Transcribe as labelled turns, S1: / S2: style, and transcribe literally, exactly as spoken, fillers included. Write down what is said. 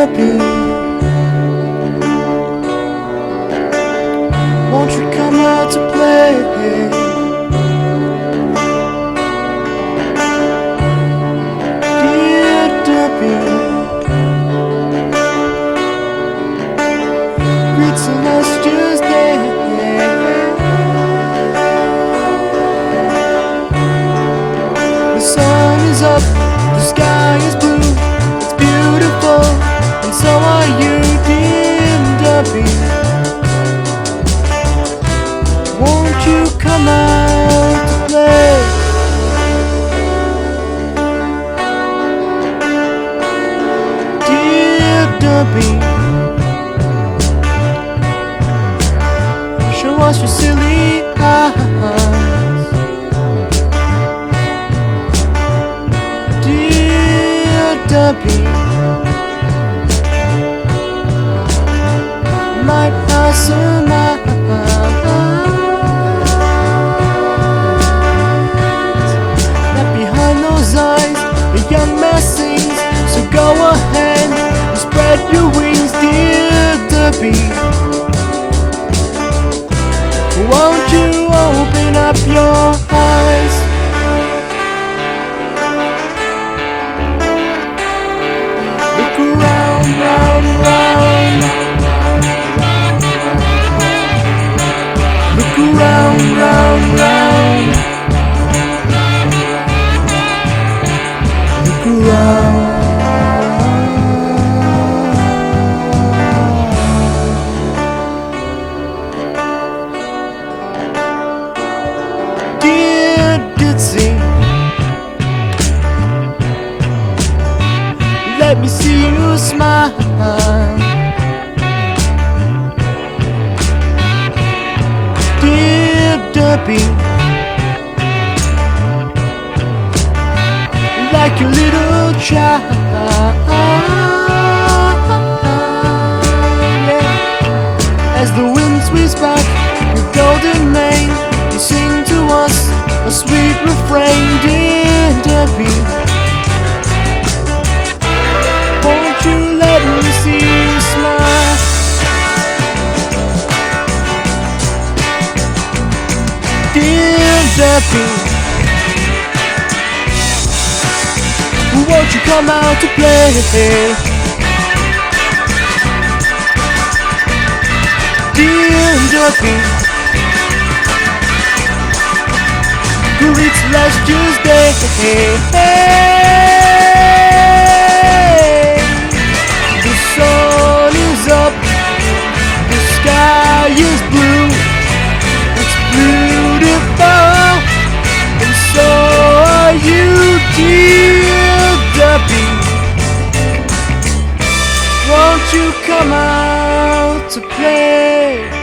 S1: Duppy, won't you come out to play? Dear Duppy, greet Celestia's day. The sun is up, the sky is blue, it's beautiful, and so are you, dear Duppy. Won't you come out to play? Dear Duppy, show us your silly eyes. Dear Duppy, might I surmise that behind those eyes a young man sings? So go ahead and spread your wings, dear Duppy. Won't you open up your eyes? Look around, round, round. Look around, round, round. Look around. Dear Ditzy, let me see you smile. Dear Duppy, like a little child, yeah. As the wind sweeps back your golden mane, you sing to us a sweet refrain, dear Duppy. Won't you let me see you smile? Dear Duppy, won't you come out to play? Dear Duppy, greet last Tuesday. The sun is up, the sky is blue, it's beautiful, and so are you, dear Duppy. Won't you come out to play?